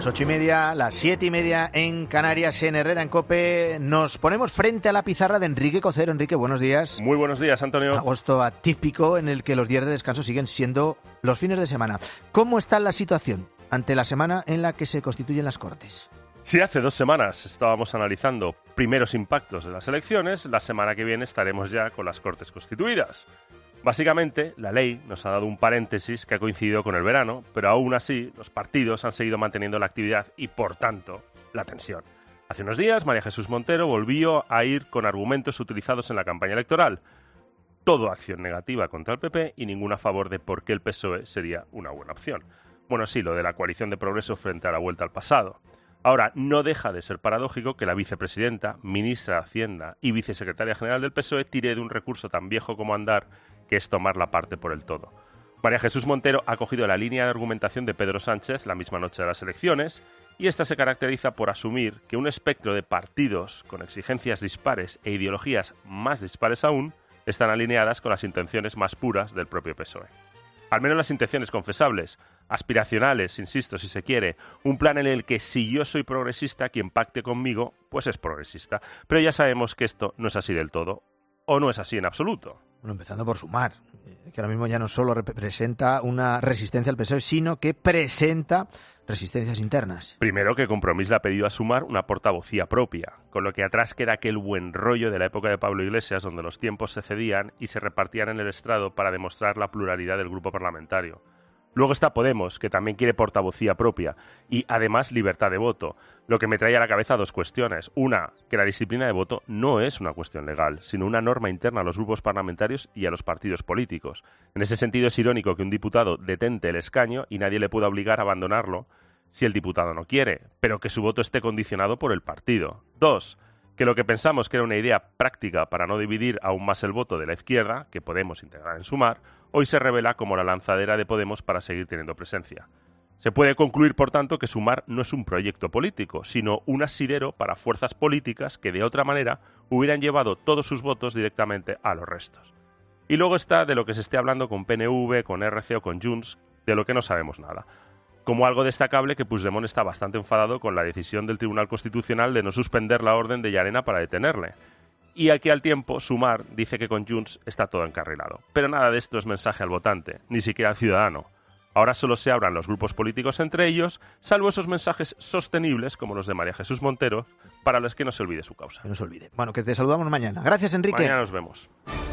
Las 8:30, las 7:30 en Canarias, en Herrera, en COPE. Nos ponemos frente a la pizarra de Enrique Cocero. Enrique, buenos días. Muy buenos días, Antonio. Agosto atípico en el que los días de descanso siguen siendo los fines de semana. ¿Cómo está la situación ante la semana en la que se constituyen las Cortes? Si hace 2 semanas estábamos analizando primeros impactos de las elecciones, la semana que viene estaremos ya con las Cortes constituidas. Básicamente, la ley nos ha dado un paréntesis que ha coincidido con el verano, pero aún así los partidos han seguido manteniendo la actividad y, por tanto, la tensión. Hace unos días, María Jesús Montero volvió a ir con argumentos utilizados en la campaña electoral. Todo acción negativa contra el PP y ninguna a favor de por qué el PSOE sería una buena opción. Bueno, sí, lo de la coalición de progreso frente a la vuelta al pasado. Ahora, no deja de ser paradójico que la vicepresidenta, ministra de Hacienda y vicesecretaria general del PSOE tire de un recurso tan viejo como andar, que es tomar la parte por el todo. María Jesús Montero ha cogido la línea de argumentación de Pedro Sánchez la misma noche de las elecciones, y esta se caracteriza por asumir que un espectro de partidos con exigencias dispares e ideologías más dispares aún están alineadas con las intenciones más puras del propio PSOE. Al menos las intenciones confesables, aspiracionales, insisto, si se quiere, un plan en el que si yo soy progresista, quien pacte conmigo, pues es progresista. Pero ya sabemos que esto no es así del todo, o no es así en absoluto. Bueno, empezando por Sumar, que ahora mismo ya no solo representa una resistencia al PSOE, sino que presenta resistencias internas. Primero, que Compromís le ha pedido a Sumar una portavocía propia, con lo que atrás queda aquel buen rollo de la época de Pablo Iglesias, donde los tiempos se cedían y se repartían en el estrado para demostrar la pluralidad del grupo parlamentario. Luego está Podemos, que también quiere portavocía propia y, además, libertad de voto, lo que me trae a la cabeza 2 cuestiones. Una, que la disciplina de voto no es una cuestión legal, sino una norma interna a los grupos parlamentarios y a los partidos políticos. En ese sentido es irónico que un diputado detente el escaño y nadie le pueda obligar a abandonarlo si el diputado no quiere, pero que su voto esté condicionado por el partido. 2, que lo que pensamos que era una idea práctica para no dividir aún más el voto de la izquierda, que Podemos integrar en Sumar, hoy se revela como la lanzadera de Podemos para seguir teniendo presencia. Se puede concluir, por tanto, que Sumar no es un proyecto político, sino un asidero para fuerzas políticas que, de otra manera, hubieran llevado todos sus votos directamente a los restos. Y luego está de lo que se esté hablando con PNV, con RC o con Junts, de lo que no sabemos nada. Como algo destacable que Puigdemont está bastante enfadado con la decisión del Tribunal Constitucional de no suspender la orden de Llarena para detenerle. Y aquí al tiempo, Sumar dice que con Junts está todo encarrilado. Pero nada de esto es mensaje al votante, ni siquiera al ciudadano. Ahora solo se hablan los grupos políticos entre ellos, salvo esos mensajes sostenibles como los de María Jesús Montero, para los que no se olvide su causa. Que no se olvide. Bueno, que te saludamos mañana. Gracias, Enrique. Mañana nos vemos.